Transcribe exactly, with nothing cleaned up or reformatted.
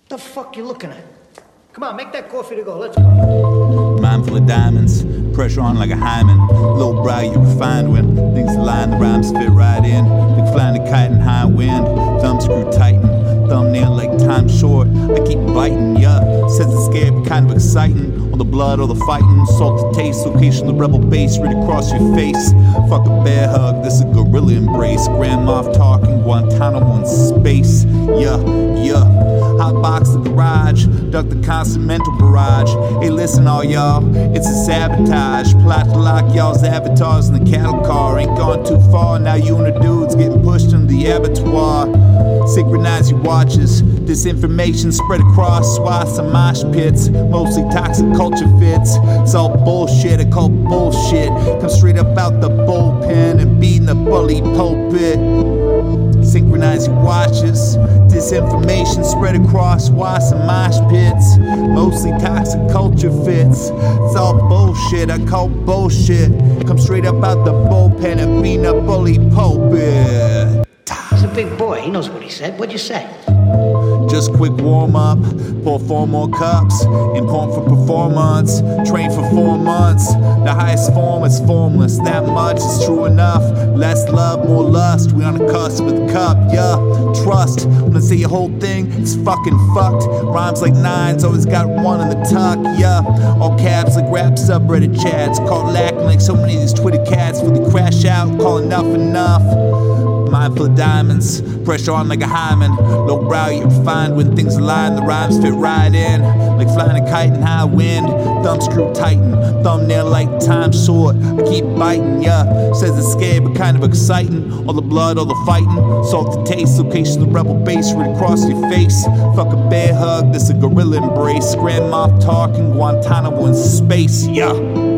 The fuck you looking at? Come on, make that coffee to go. Let's go. Mind full of diamonds, pressure on like a hymen. Low brow, you refined when things align, the rhymes fit right in. Like flying a kite in high wind, thumb screw tighten. Thumbnail like time short, I keep biting, yeah. Says it's scared, but kind of exciting. All the blood, all the fighting, salt the taste, location, the rebel base, right across your face. Fuck a bear hug, this a gorilla embrace. Grand Moff talking, Guantanamo in space, yeah, yeah. Hot box the garage, duck the constant mental barrage. Hey, listen, all y'all, it's a sabotage. Plot to lock y'all's avatars in the cattle car. Ain't gone too far, now you and the dudes getting pushed into the abattoir. Synchronize your watches, disinformation spread across swaths and mosh pits. Mostly toxic culture fits, it's all bullshit, I call bullshit. Come straight up out the bullpen and beating the bully pulpit. Synchronize your watches, disinformation spread across swaths and mosh pits. Mostly toxic culture fits, it's all bullshit, I call bullshit. Come straight up out the bullpen and beating the bully pulpit. He's a big boy. He knows what he said. What'd you say? Just quick warm up, pour four more cups. Important for performance, train for four months. The highest form is formless, that much is true enough. Less love, more lust, we on the cusp of the cup, yeah. Trust, when I say your whole thing, it's fucking fucked. Rhymes like nines, always got one in the tuck, yeah. All caps like rap subreddit chats. Caught lacking like so many of these Twitter cats. Fully crash out, call enough enough. Mind full of diamonds, pressure on like a hymen. Low brow, you're refined when things align, the rhymes fit right in. Like flying a kite in high wind, thumb screw tighten. Thumbnail like time short, I keep biting, yeah. Says it's scared but kind of exciting. All the blood, all the fighting, salt the taste, location the rebel base right across your face. Fuck a bear hug, this a gorilla embrace. Grand Moff talking, Guantanamo in space, yeah.